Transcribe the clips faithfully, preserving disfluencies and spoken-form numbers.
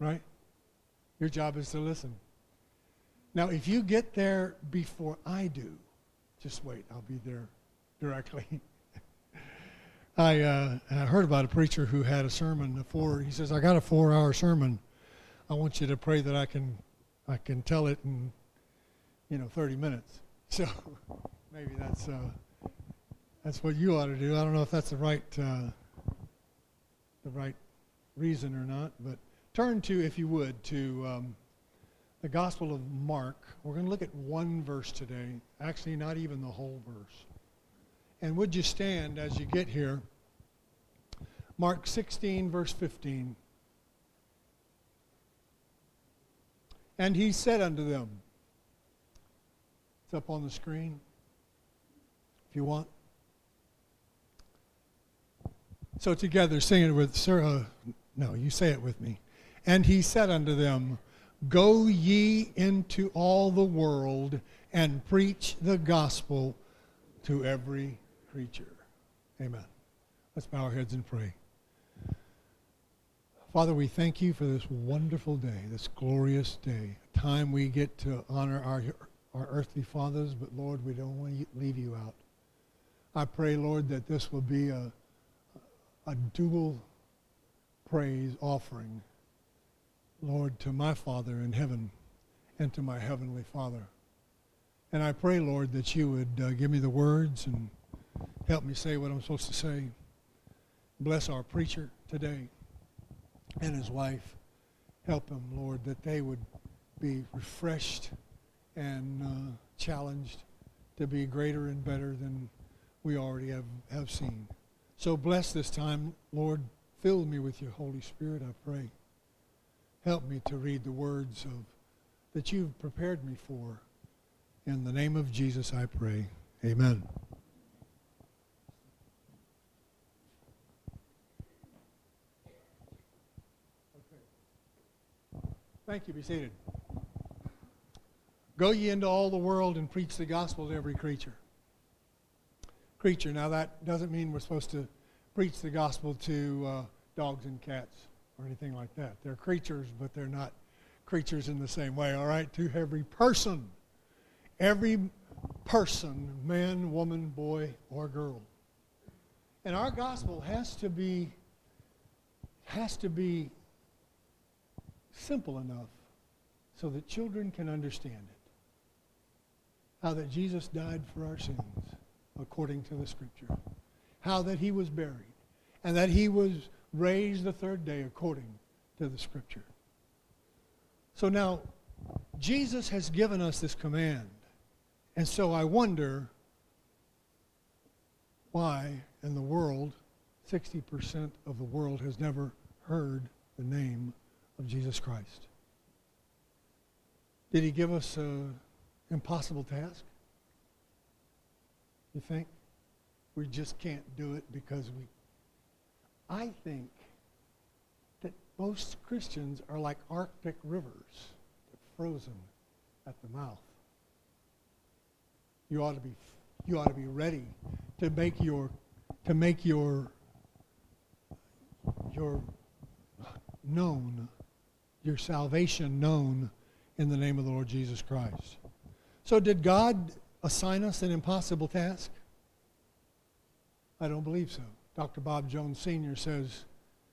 right? Your job is to listen. Now, if you get there before I do, just wait. I'll be there directly. I, uh, I heard about a preacher who had a sermon, a four, he says, I got a four-hour sermon. I want you to pray that I can I can tell it in, you know, thirty minutes. So maybe that's uh, that's what you ought to do. I don't know if that's the right uh, the right reason or not, but turn to, if you would, to um, the Gospel of Mark. We're going to look at one verse today, actually not even the whole verse. And would you stand as you get here? Mark sixteen, verse fifteen. And he said unto them, it's up on the screen if you want. So together, sing it with, sir, uh, no, you say it with me. And he said unto them, go ye into all the world and preach the gospel to every creature. Amen. Let's bow our heads and pray. Father, we thank you for this wonderful day, this glorious day, a time we get to honor our, our earthly fathers, but Lord, we don't want to leave you out. I pray, Lord, that this will be a, a dual praise offering, Lord, to my Father in heaven and to my heavenly Father. And I pray, Lord, that you would uh, give me the words and help me say what I'm supposed to say. Bless our preacher today and his wife. Help them, Lord, that they would be refreshed and uh, challenged to be greater and better than we already have, have seen. So bless this time, Lord. Fill me with your Holy Spirit, I pray. Help me to read the words of that you've prepared me for. In the name of Jesus, I pray. Amen. Thank you. Be seated. Go ye into all the world and preach the gospel to every creature. Creature. Now that doesn't mean we're supposed to preach the gospel to uh, dogs and cats or anything like that. They're creatures, but they're not creatures in the same way. All right? To every person. Every person, man, woman, boy, or girl. And our gospel has to be has to be simple enough so that children can understand it. How that Jesus died for our sins according to the Scripture. How that he was buried and that he was raised the third day according to the Scripture. So now, Jesus has given us this command. And so I wonder why in the world, sixty percent of the world has never heard the name of Jesus Christ. Did he give us an impossible task? You think? We just can't do it because we... I think that most Christians are like Arctic rivers. They're frozen at the mouth. You ought to be you ought to be ready to make your to make your your known, your salvation known in the name of the Lord Jesus Christ. So did God assign us an impossible task? I don't believe so. Doctor Bob Jones Senior says,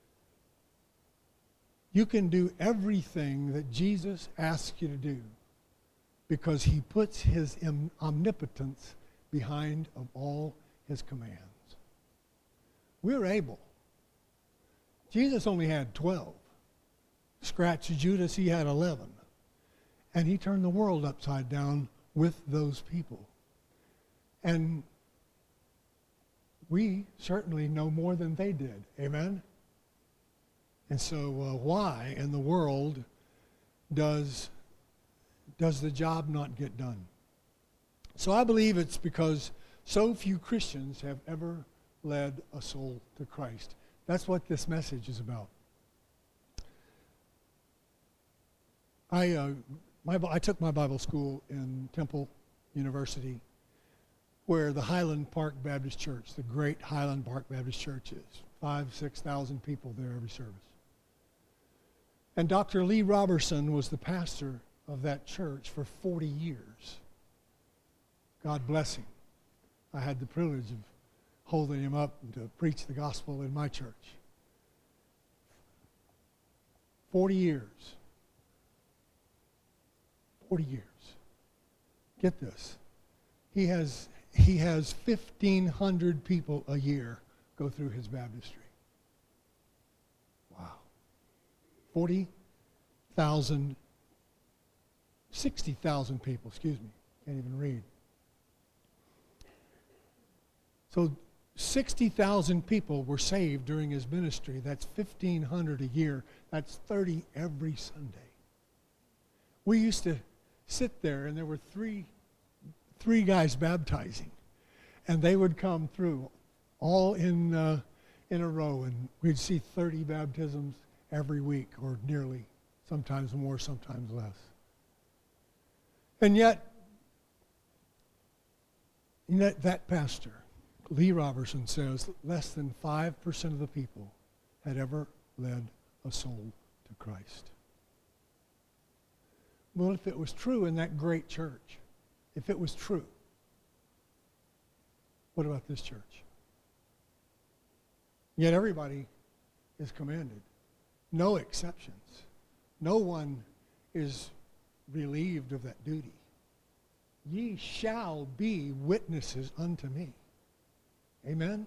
you can do everything that Jesus asks you to do because he puts his omnipotence behind of all his commands. We're able. Jesus only had twelve. Scratch Judas, he had eleven. And he turned the world upside down with those people. And we certainly know more than they did. Amen? And so uh, why in the world does, does the job not get done? So I believe it's because so few Christians have ever led a soul to Christ. That's what this message is about. I uh, my I took my Bible school in Temple University, where the Highland Park Baptist Church, the great Highland Park Baptist Church is. Five, six thousand people there every service. And Doctor Lee Roberson was the pastor of that church for forty years. God bless him. I had the privilege of holding him up to preach the gospel in my church. forty years. forty years. Get this. He has he has fifteen hundred people a year go through his baptistry. Wow. forty thousand, sixty thousand people, excuse me. Can't even read. So sixty thousand people were saved during his ministry. That's fifteen hundred a year. That's thirty every Sunday. We used to sit there, and there were three, three guys baptizing, and they would come through all in uh, in a row, and we'd see thirty baptisms every week, or nearly, sometimes more, sometimes less. And yet, that, that pastor, Lee Roberson, says less than five percent of the people had ever led a soul to Christ. Well, if it was true in that great church, if it was true, what about this church? Yet everybody is commanded. No exceptions. No one is relieved of that duty. Ye shall be witnesses unto me. Amen?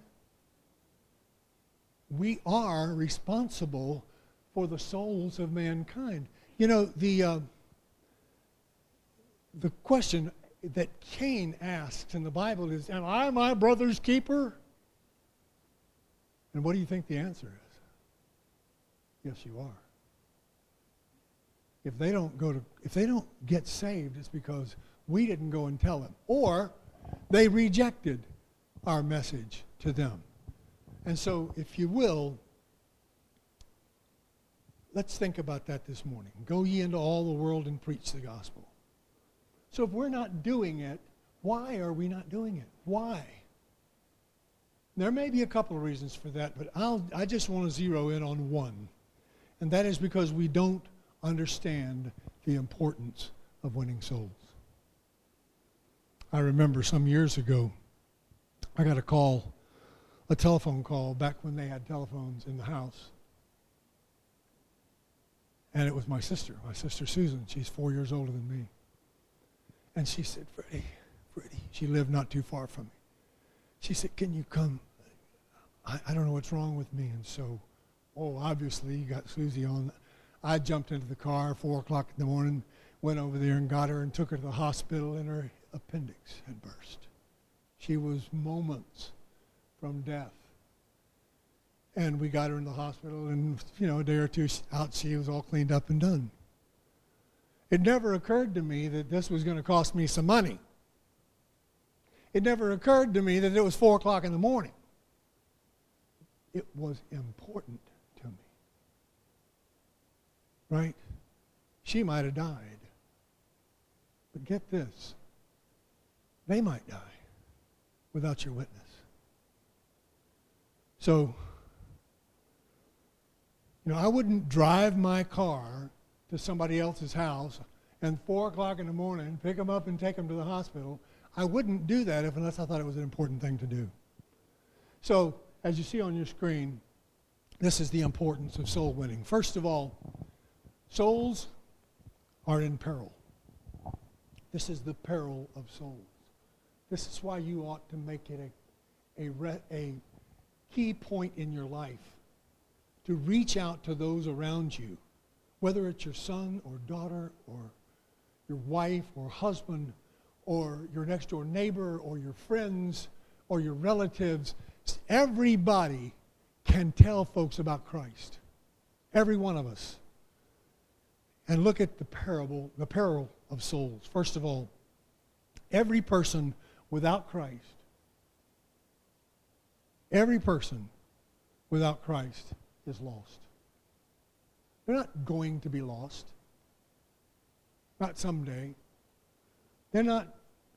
We are responsible for the souls of mankind. You know, the uh, the question that Cain asks in the Bible is, am I my brother's keeper? And what do you think the answer is? Yes, you are. If they don't go to, if they don't get saved, it's because we didn't go and tell them, or they rejected our message to them. And so, if you will, let's think about that this morning. Go ye into all the world and preach the gospel. So if we're not doing it, why are we not doing it? Why? There may be a couple of reasons for that, but I'll, I just want to zero in on one. And that is because we don't understand the importance of winning souls. I remember some years ago, I got a call, a telephone call, back when they had telephones in the house. And it was my sister, my sister Susan. She's four years older than me. And she said, Freddie, Freddie, she lived not too far from me. She said, can you come? I, I don't know what's wrong with me. And so, oh, obviously, you got Susie on. I jumped into the car, four o'clock in the morning, went over there and got her and took her to the hospital, and her appendix had burst. She was moments from death. And we got her in the hospital, and, you know, a day or two out, she was all cleaned up and done. It never occurred to me that this was going to cost me some money. It never occurred to me that it was four o'clock in the morning. It was important to me. Right? She might have died. But get this. They might die without your witness. So, you know, I wouldn't drive my car to somebody else's house and four o'clock in the morning pick them up and take them to the hospital. I wouldn't do that if unless I thought it was an important thing to do. So, as you see on your screen, this is the importance of soul winning. First of all, souls are in peril. This is the peril of souls. This is why you ought to make it a, a, re, a key point in your life to reach out to those around you, whether it's your son or daughter or your wife or husband or your next door neighbor or your friends or your relatives. Everybody can tell folks about Christ. Every one of us. And look at the parable, the peril of souls. First of all, every person without Christ, every person without Christ is lost. They're not going to be lost. Not someday. They're not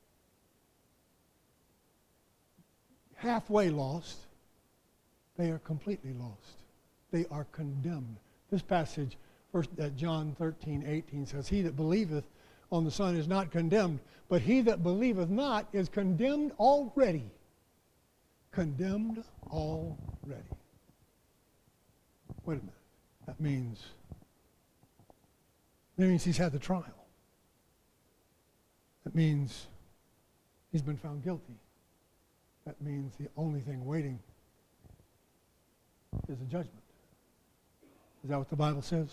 halfway lost. They are completely lost. They are condemned. This passage, First, uh, John thirteen eighteen says, he that believeth on the Son is not condemned, but he that believeth not is condemned already. Condemned already. Wait a minute. That means, that means he's had the trial. That means he's been found guilty. That means the only thing waiting is a judgment. Is that what the Bible says?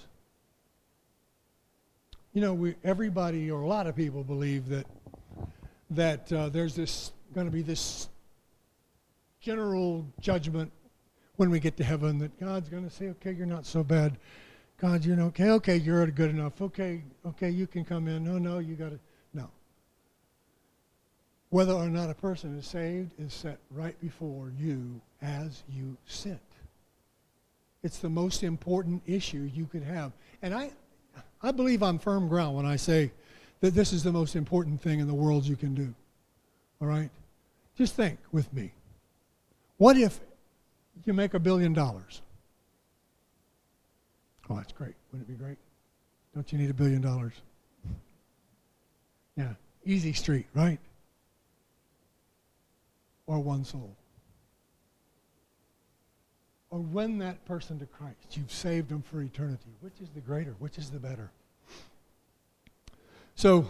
You know, we, everybody, or a lot of people, believe that that uh, there's this going to be this general judgment when we get to heaven, that God's going to say, okay, you're not so bad. God, you're okay. Okay, you're good enough. Okay, okay, you can come in. No, no, you got to. No. Whether or not a person is saved is set right before you as you sit. It's the most important issue you could have. And I, I believe I'm firm ground when I say that this is the most important thing in the world you can do. All right? Just think with me. What if you make a billion dollars? Oh, that's great. Wouldn't it be great? Don't you need a billion dollars? Yeah. Easy street, right? Or one soul. Or win that person to Christ. You've saved them for eternity. Which is the greater? Which is the better? So,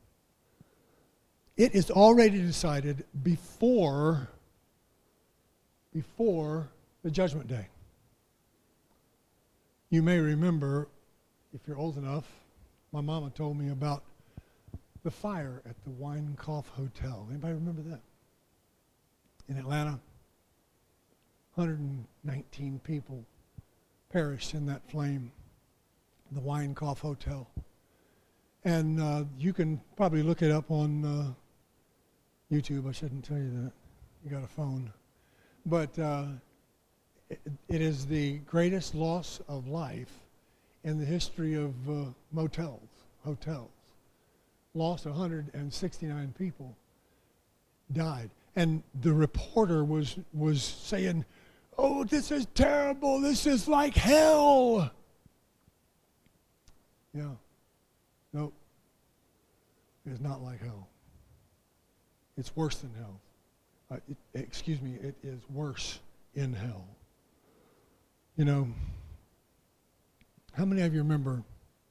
it is already decided before, before the judgment day. You may remember, if you're old enough, my mama told me about the fire at the Weinkauf Hotel. Anybody remember that? In Atlanta, one hundred nineteen people perished in that flame, the Weinkauf Hotel. And uh, you can probably look it up on uh, YouTube. I shouldn't tell you that. You got a phone. But uh, it, it is the greatest loss of life in the history of uh, motels, hotels. Lost one hundred sixty-nine people, died. And the reporter was was saying, oh, this is terrible. This is like hell. Yeah. Nope. It's not like hell. It's worse than hell. Uh, it, excuse me, it is worse in hell. You know, how many of you remember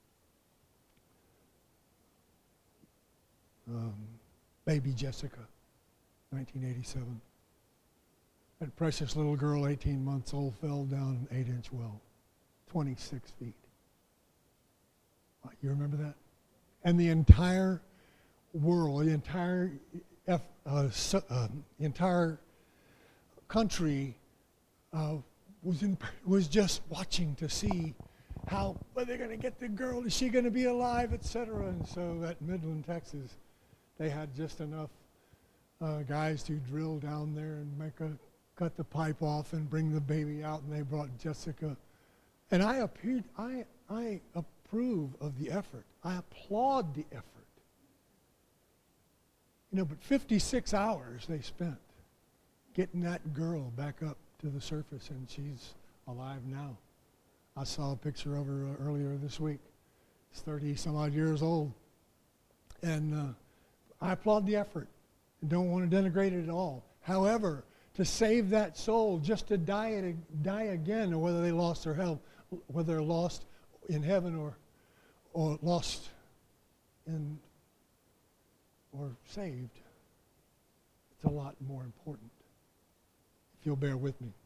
um, baby Jessica? nineteen eighty-seven. That precious little girl, eighteen months old, fell down an eight-inch well, twenty-six feet. Uh, you remember that? And the entire world, the entire, F, uh, su, uh, entire country uh, was in, was just watching to see how, are they going to get the girl? Is she going to be alive, et cetera? And so at Midland, Texas, they had just enough Uh, guys to drill down there and make a cut the pipe off and bring the baby out, and they brought Jessica. And I appeared, I I approve of the effort. I applaud the effort. You know, but fifty-six hours they spent getting that girl back up to the surface, and she's alive now. I saw a picture of her uh, earlier this week. She's thirty some odd years old, and uh, I applaud the effort. Don't want to denigrate it at all. However, to save that soul, just to die it, die again, or whether they lost their health, whether they're lost in heaven or or lost in or saved, it's a lot more important. If you'll bear with me.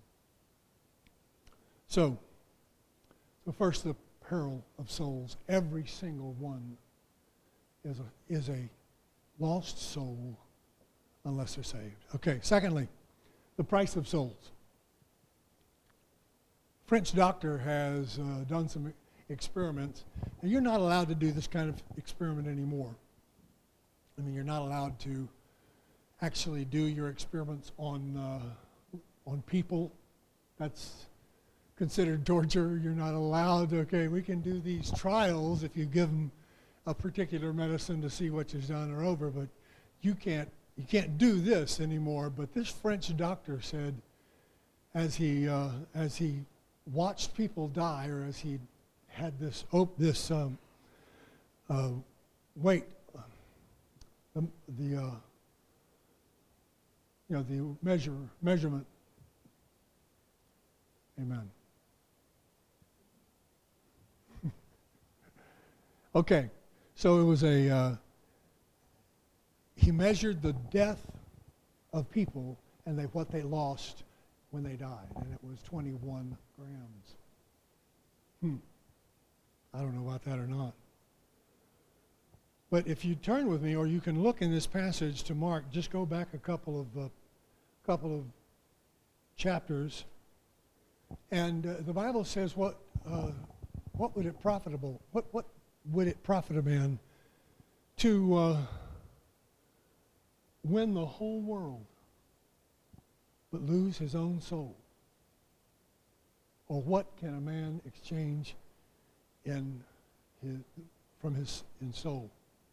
So, so first, the peril of souls. Every single one is a is a lost soul, unless they're saved. Okay, secondly, the price of souls. French doctor has uh, done some experiments, and you're not allowed to do this kind of experiment anymore. I mean, you're not allowed to actually do your experiments on uh, on people. That's considered torture. You're not allowed, okay, we can do these trials if you give them a particular medicine to see what is done or over, but you can't You can't do this anymore. But this French doctor said, as he uh, as he watched people die, or as he had this op- this um, uh, weight, the, the uh, you know the measure measurement. Amen. Okay, so it was a. Uh, he measured the death of people and they what they lost when they died, and it was twenty-one grams. Hmm. I don't know about that or not. But if you turn with me, or you can look in this passage to Mark, just go back a couple of uh, couple of chapters, and uh, the Bible says, "What uh, what would it profitable? What what would it profit a man to uh, win the whole world, but lose his own soul? Or what can a man exchange in his from his in soul?"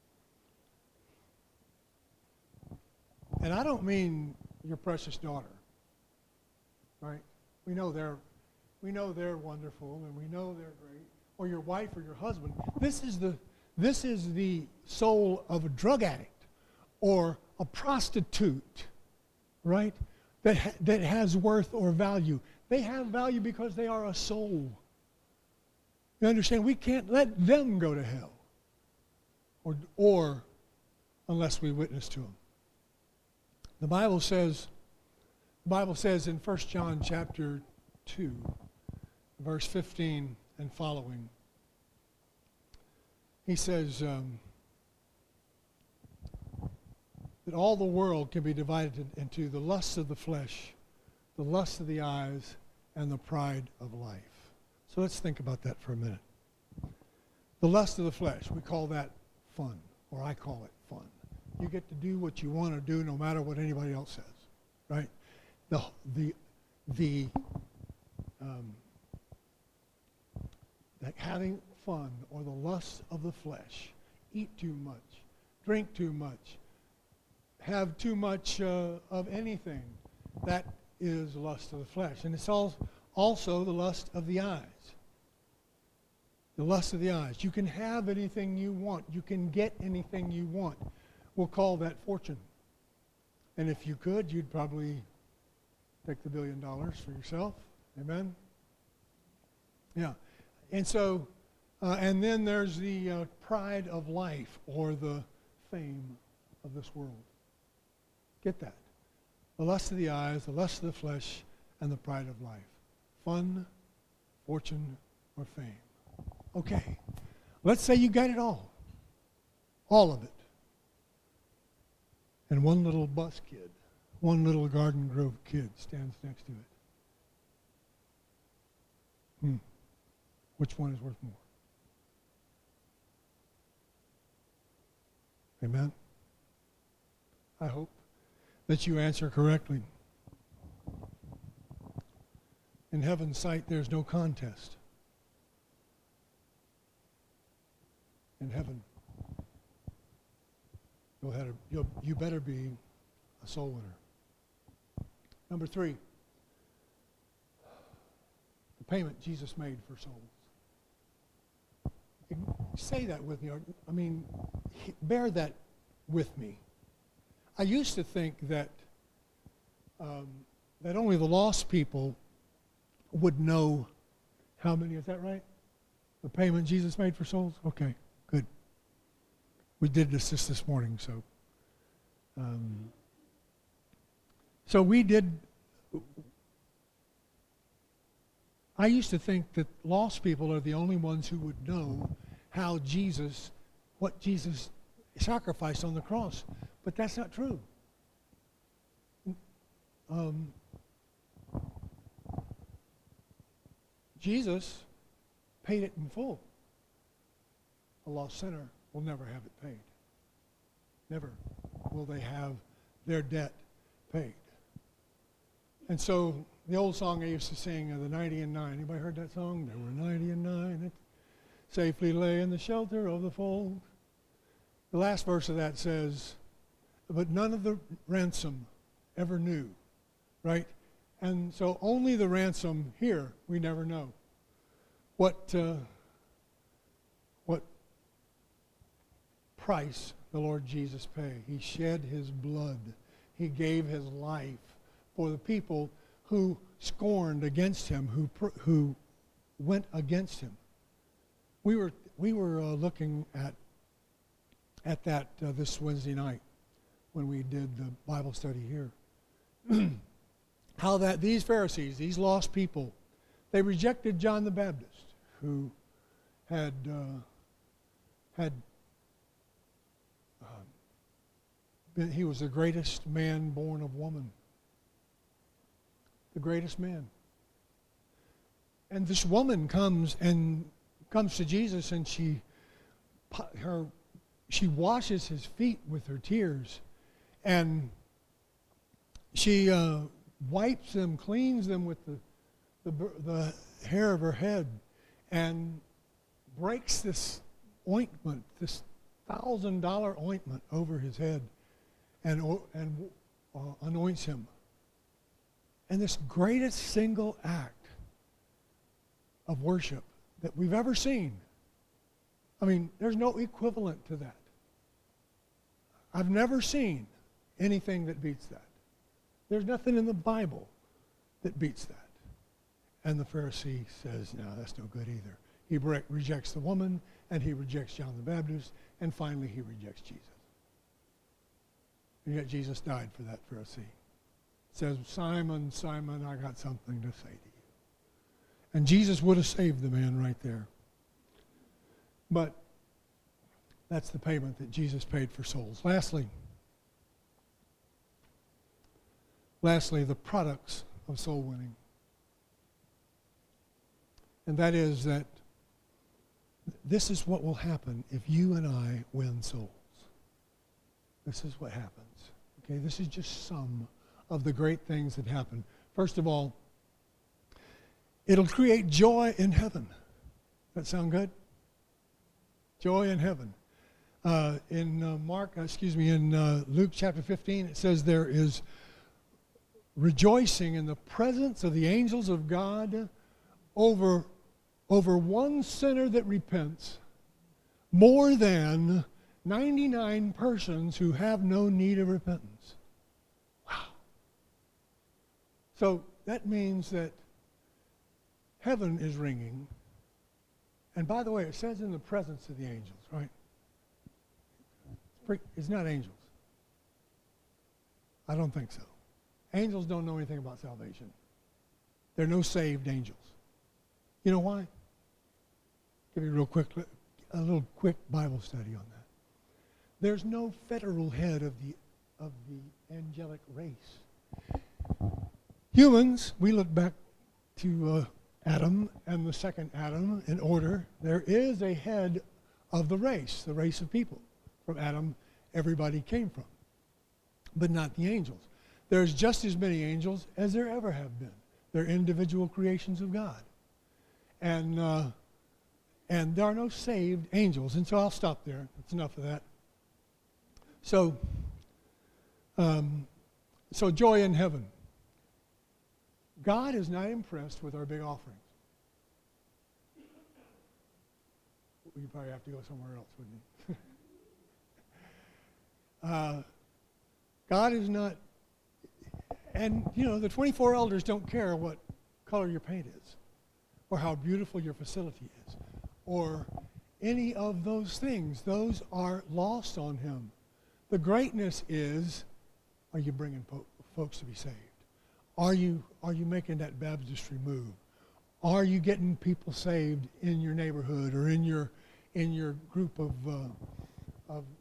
And I don't mean your precious daughter, right? We know they're, we know they're wonderful, and we know they're great. Or your wife or your husband. This is the, this is the soul of a drug addict or a prostitute, right? That ha- that has worth or value. They have value because they are a soul. You understand? We can't let them go to hell, or or unless we witness to them. The Bible says, the Bible says in First John chapter two, verse fifteen and following, he says um, that all the world can be divided into the lusts of the flesh, the lust of the eyes, and the pride of life. So let's think about that for a minute. The lust of the flesh, we call that fun, or I call it fun. You get to do what you want to do no matter what anybody else says, right? The the the um, that having fun, or the lust of the flesh, eat too much, drink too much, have too much uh, of anything, that is lust of the flesh. And it's all, also the lust of the eyes. The lust of the eyes. You can have anything you want. You can get anything you want. We'll call that fortune. And if you could, you'd probably take the billion dollars for yourself. Amen? Yeah. And so, uh, and then there's the uh, pride of life, or the fame of this world. Get that. The lust of the eyes, the lust of the flesh, and the pride of life. Fun, fortune, or fame. Okay. Let's say you got it all. All of it. And one little bus kid, one little Garden Grove kid stands next to it. Hmm. Which one is worth more? Amen? I hope that you answer correctly. In heaven's sight, there's no contest. In heaven, you'll have a, you'll, you better be a soul winner. Number three, the payment Jesus made for souls. Say that with me. I mean, bear that with me. I used to think that um, that only the lost people would know how many. Is that right? The payment Jesus made for souls? Okay, good. We did this just this morning, so. Um, so we did. I used to think that lost people are the only ones who would know how Jesus, what Jesus sacrificed on the cross. But that's not true. Um, Jesus paid it in full. A lost sinner will never have it paid. Never will they have their debt paid. And so the old song I used to sing, uh, the ninety and nine. Anybody heard that song? There were ninety and nine that safely lay in the shelter of the fold. The last verse of that says, but none of the ransom ever knew, right? And so only the ransom here, we never know what uh, price the Lord Jesus paid. He shed his blood. He gave his life for the people who scorned against him, who who went against him. We were we were uh, looking at at that uh, this Wednesday night when we did the Bible study here. How that these Pharisees, these lost people, they rejected John the Baptist, who had uh, had uh, been, he was the greatest man born of woman, the greatest man. And this woman comes and comes to Jesus, and she her she washes his feet with her tears, and she uh, wipes them, cleans them with the, the the hair of her head, and breaks this ointment, this thousand dollar ointment over his head, and and uh, anoints him. And this greatest single act of worship that we've ever seen. I mean, there's no equivalent to that. I've never seen anything that beats that. There's nothing in the Bible that beats that. And the Pharisee says, no, that's no good either. He re- rejects the woman, and he rejects John the Baptist, and finally he rejects Jesus. And yet Jesus died for that Pharisee. It says, Simon, Simon, I got something to say to you. And Jesus would have saved the man right there. But that's the payment that Jesus paid for souls. Lastly, lastly, the products of soul winning. And that is that this is what will happen if you and I win souls. This is what happens. Okay, this is just some of the great things that happen. First of all, it'll create joy in heaven. That sound good? Joy in heaven. Uh, in uh, Mark, uh, excuse me, in uh, Luke chapter fifteen, it says there is rejoicing in the presence of the angels of God over, over one sinner that repents, more than ninety-nine persons who have no need of repentance. Wow. So that means that heaven is ringing. And by the way, it says in the presence of the angels, right? It's, pretty, it's not angels. I don't think so. Angels don't know anything about salvation. There are no saved angels. You know why? Give you a real quick, a little quick Bible study on that. There's no federal head of the of the angelic race. Humans, we look back to uh, Adam and the second Adam in order. There is a head of the race, the race of people. From Adam, everybody came from, but not the angels. There's just as many angels as there ever have been. They're individual creations of God. And uh, and there are no saved angels. And so I'll stop there. That's enough of that. So, um, so joy in heaven. God is not impressed with our big offerings. You probably have to go somewhere else, wouldn't you? uh, God is not, and you know, the twenty-four elders don't care what color your paint is, or how beautiful your facility is, or any of those things. Those are lost on him. The greatness is, are you bringing po- folks to be saved? Are you are you making that baptistry move? Are you getting people saved in your neighborhood or in your in your group of uh, of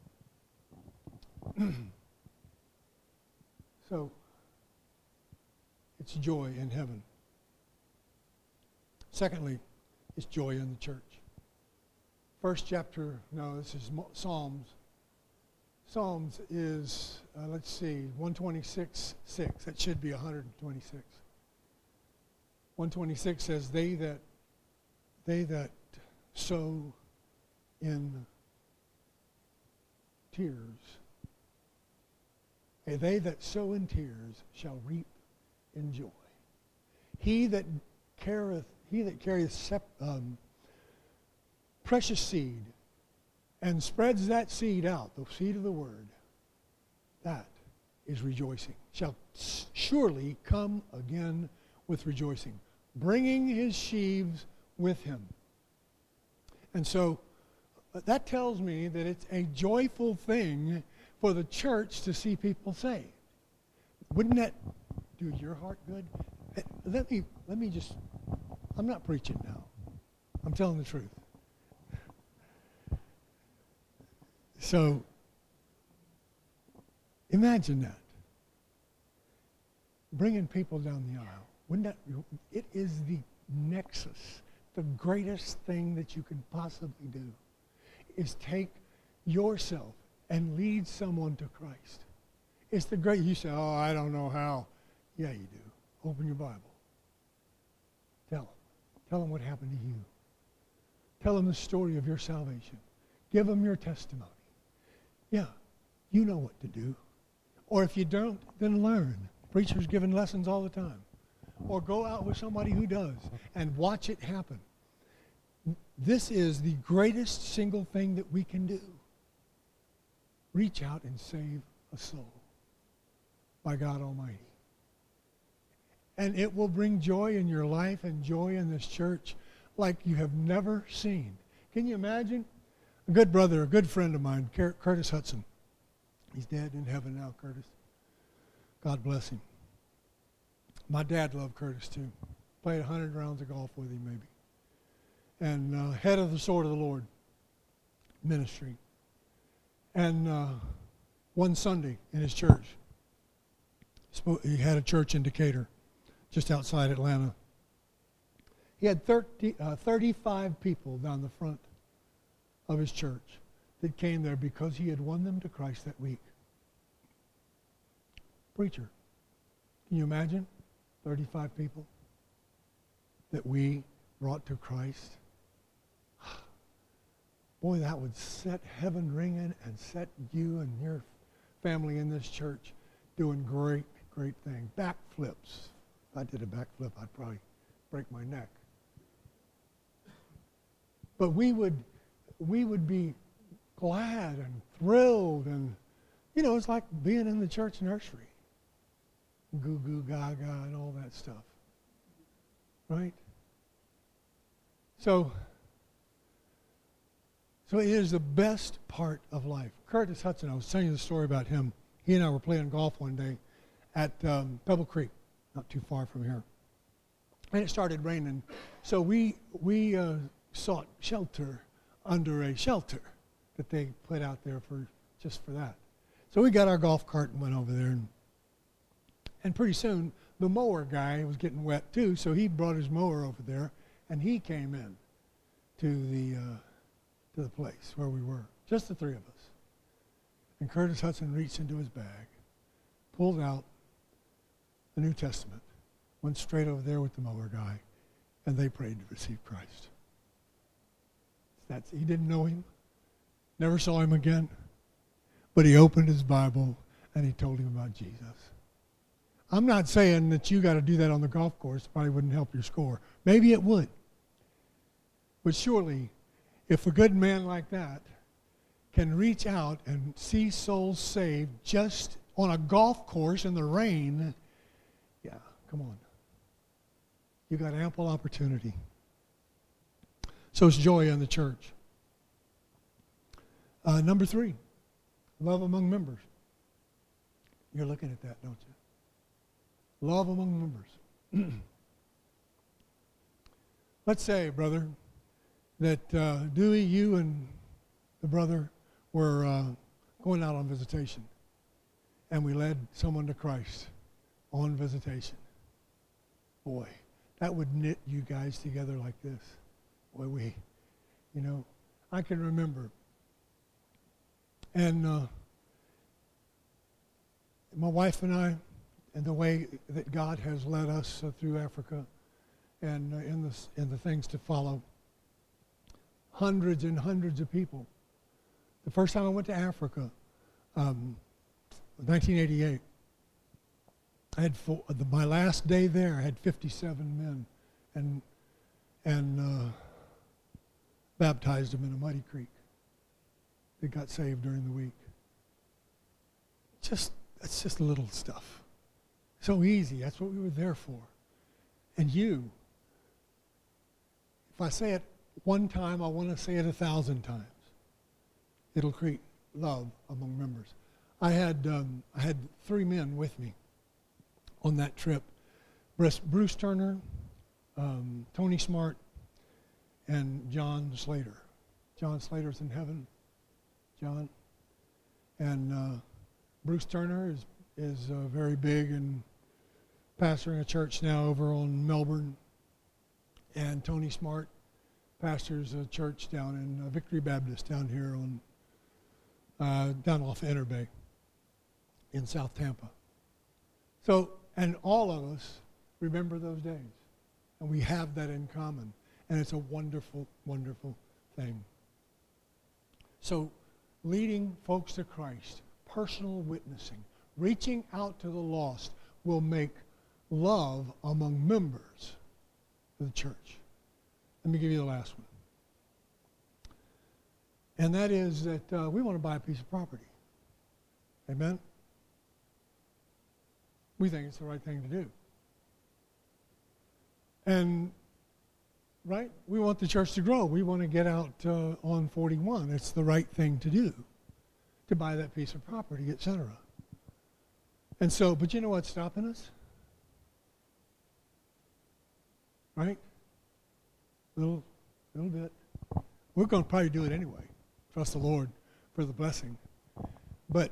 so it's joy in heaven. Secondly, it's joy in the church. First chapter, no, this is Psalms. Psalms is, uh, let's see, one twenty-six, six. That should be one twenty-six. one twenty-six says, they that, they that sow in tears, and they that sow in tears shall reap in joy. He that careth, he that carrieth sep, um, precious seed and spreads that seed out, the seed of the word, that is rejoicing, shall surely come again with rejoicing, bringing his sheaves with him. And so that tells me that it's a joyful thing for the church to see people saved. Wouldn't that do your heart good? Let me, let me just, I'm not preaching now. I'm telling the truth. So, imagine that. Bringing people down the aisle. Wouldn't that, it is the nexus, the greatest thing that you can possibly do, is take yourself and lead someone to Christ. It's the great, you say, oh, I don't know how. Yeah, you do. Open your Bible. Tell them. Tell them what happened to you. Tell them the story of your salvation. Give them your testimony. Yeah, you know what to do. Or if you don't, then learn. Preachers giving lessons all the time. Or go out with somebody who does and watch it happen. This is the greatest single thing that we can do. Reach out and save a soul by God Almighty. And it will bring joy in your life and joy in this church like you have never seen. Can you imagine? A good brother, a good friend of mine, Curtis Hudson. He's dead in heaven now, Curtis. God bless him. My dad loved Curtis too. Played a hundred rounds of golf with him maybe. And uh, head of the Sword of the Lord ministry. And uh, one Sunday in his church, he had a church in Decatur, just outside Atlanta. He had thirty, uh, thirty-five people down the front of his church that came there because he had won them to Christ that week. Preacher, can you imagine? thirty-five people that we brought to Christ. Boy, that would set heaven ringing and set you and your family in this church doing great, great things. Backflips. If I did a backflip, I'd probably break my neck. But we would, we would be glad and thrilled, and you know, it's like being in the church nursery. Goo goo gaga and all that stuff. Right? So, so it is the best part of life. Curtis Hudson, I was telling you the story about him. He and I were playing golf one day at um, Pebble Creek, not too far from here. And it started raining. So we, we uh, sought shelter under a shelter that they put out there for just for that. So we got our golf cart and went over there. And, and pretty soon, the mower guy was getting wet too, so he brought his mower over there, and he came in to the uh, to the place where we were, just the three of us. And Curtis Hudson reached into his bag, pulled out the New Testament, went straight over there with the mower guy, and they prayed to receive Christ. That's, he didn't know him, never saw him again, but he opened his Bible and he told him about Jesus. I'm not saying that you got to do that on the golf course. It probably wouldn't help your score. Maybe it would. But surely, if a good man like that can reach out and see souls saved just on a golf course in the rain, yeah, come on. You got ample opportunity. So it's joy in the church. Uh, number three, love among members. You're looking at that, don't you? Love among members. Let's say, brother, that uh, Dewey, you and the brother were uh, going out on visitation, and we led someone to Christ on visitation. Boy, that would knit you guys together like this. Boy, we, you know, I can remember. And uh, my wife and I, and the way that God has led us uh, through Africa and uh, in, the, in the things to follow, hundreds and hundreds of people. The first time I went to Africa, um, nineteen eighty-eight, I had four, the, my last day there, I had fifty-seven men, and and uh, baptized them in a muddy creek. that got saved during the week. Just, that's just little stuff. So easy. That's what we were there for. And you, if I say it one time, I want to say it a thousand times. It'll create love among members. I had um, I had three men with me on that trip. Bruce, Bruce Turner, um, Tony Smart, and John Slater. John Slater's in heaven. John. And uh, Bruce Turner is, is uh, very big and pastoring a church now over on Melbourne. And Tony Smart pastors a church down in uh, Victory Baptist down here on uh, down off Inner Bay in South Tampa. So, and all of us remember those days. And we have that in common. And it's a wonderful, wonderful thing. So, leading folks to Christ, personal witnessing, reaching out to the lost will make love among members of the church. Let me give you the last one. And that is that uh, we want to buy a piece of property. Amen? We think it's the right thing to do. And, right, we want the church to grow. We want to get out uh, on forty-one. It's the right thing to do, to buy that piece of property, et cetera. And so, but you know what's stopping us? Right? Little, little bit. We're going to probably do it anyway. Trust the Lord for the blessing. But,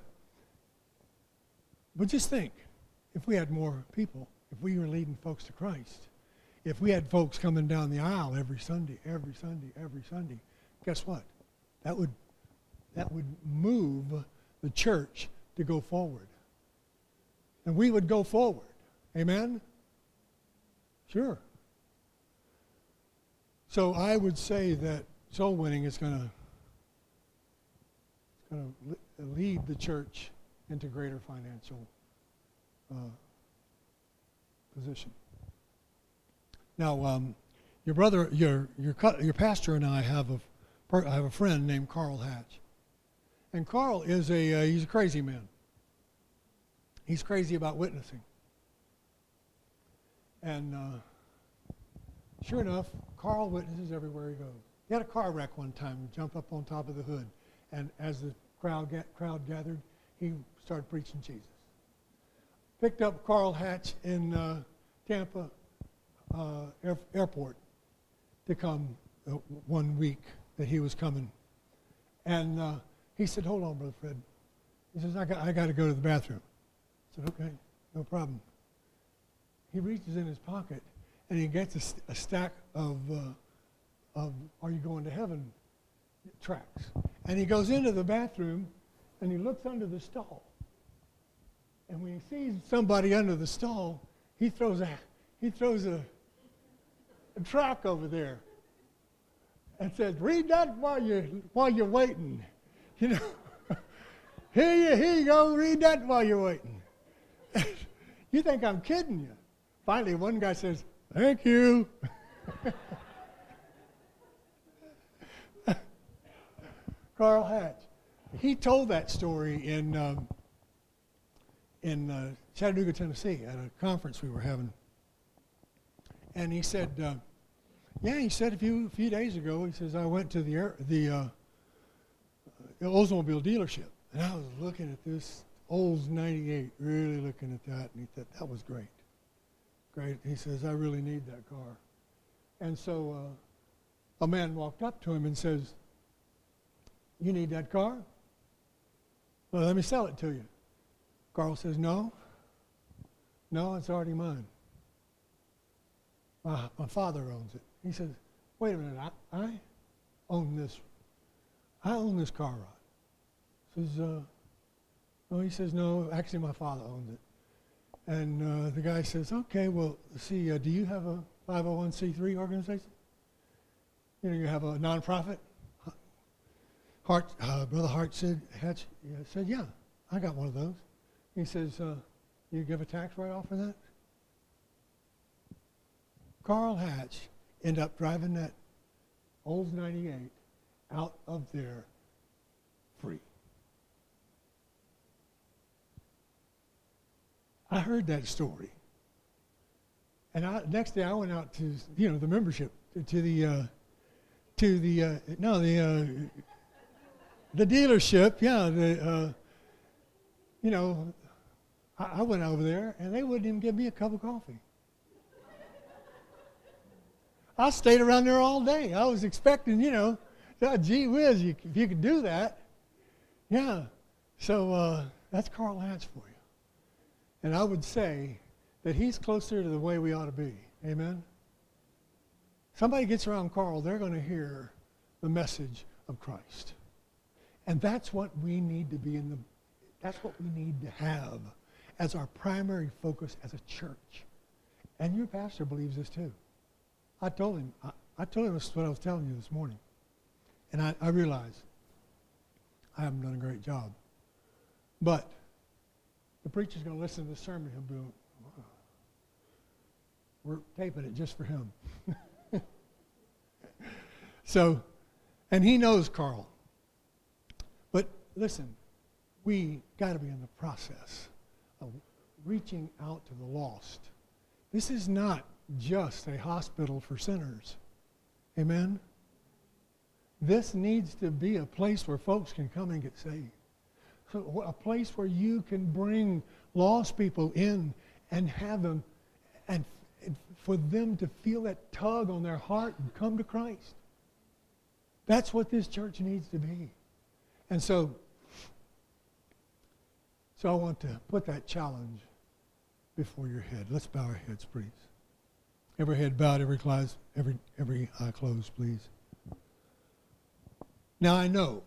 but just think, if we had more people, if we were leading folks to Christ, if we had folks coming down the aisle every Sunday, every Sunday, every Sunday, guess what? That would, that would move the church to go forward. And we would go forward. Amen? Sure. So I would say that soul winning is going to going to lead the church into greater financial uh, position. Now, um, your brother, your your your pastor, and I have a I have a friend named Carl Hatch, and Carl is a uh, he's a crazy man. He's crazy about witnessing, and uh, sure enough, Carl witnesses everywhere he goes. He had a car wreck one time, jump up on top of the hood, and as the crowd ga- crowd gathered, he started preaching Jesus. Picked up Carl Hatch in uh, Tampa uh, air- airport to come uh, one week that he was coming, and uh, he said, "Hold on, Brother Fred." He says, "I got I got to go to the bathroom." I said, "Okay, no problem." He reaches in his pocket and he gets a, st- a stack of uh, of "Are You Going to Heaven" tracts, and he goes into the bathroom and he looks under the stall. And when he sees somebody under the stall, he throws a he throws a, a tract over there and says, "Read that while you while you're waiting." You know, here you here you go. Read that while you're waiting. You think I'm kidding you? Finally, one guy says, "Thank you." Carl Hatch. He told that story in um, in uh, Chattanooga, Tennessee, at a conference we were having. And he said, uh, "Yeah," he said a few few days ago. He says, "I went to the air, the uh, Oldsmobile dealership, and I was looking at this Olds ninety-eight, really looking at that, and he thought that was great, great." He says, "I really need that car." And so uh, a man walked up to him and says, "You need that car? Well, let me sell it to you." Carl says, "No, no, it's already mine. My, my father owns it." He says, "Wait a minute, I, I own this. I own this car rod." Says, uh, "No," he says, "No, actually my father owns it." And uh, the guy says, "Okay, well, see, uh, do you have a five oh one c three organization? You know, you have a nonprofit?" Hart, uh, Brother Hart said, Hatch, yeah, said, "Yeah, I got one of those." He says, uh, "You give a tax write-off for that?" Carl Hatch ended up driving that Olds ninety-eight out of there for I heard that story. And I, next day I went out to, you know, the membership, to, to the, uh, to the, uh, no, the, uh, the dealership, yeah, the, uh, you know, I, I went over there and they wouldn't even give me a cup of coffee. I stayed around there all day. I was expecting, you know, oh, gee whiz, you, if you could do that. Yeah. So uh, that's Carl Lance for you. And I would say that he's closer to the way we ought to be. Amen? Somebody gets around Carl, they're going to hear the message of Christ. And that's what we need to be in the, that's what we need to have as our primary focus as a church. And your pastor believes this too. I told him, I, I told him this is what I was telling you this morning. And I, I realized I haven't done a great job. But the preacher's going to listen to the sermon. He'll be, wow, we're taping it just for him. So, and he knows Carl. But listen, we got to be in the process of reaching out to the lost. This is not just a hospital for sinners. Amen? This needs to be a place where folks can come and get saved. So a place where you can bring lost people in and have them, and, and for them to feel that tug on their heart and come to Christ. That's what this church needs to be. And so, so I want to put that challenge before your head. Let's bow our heads, please. Every head bowed, every, class, every, every eye closed, please. Now I know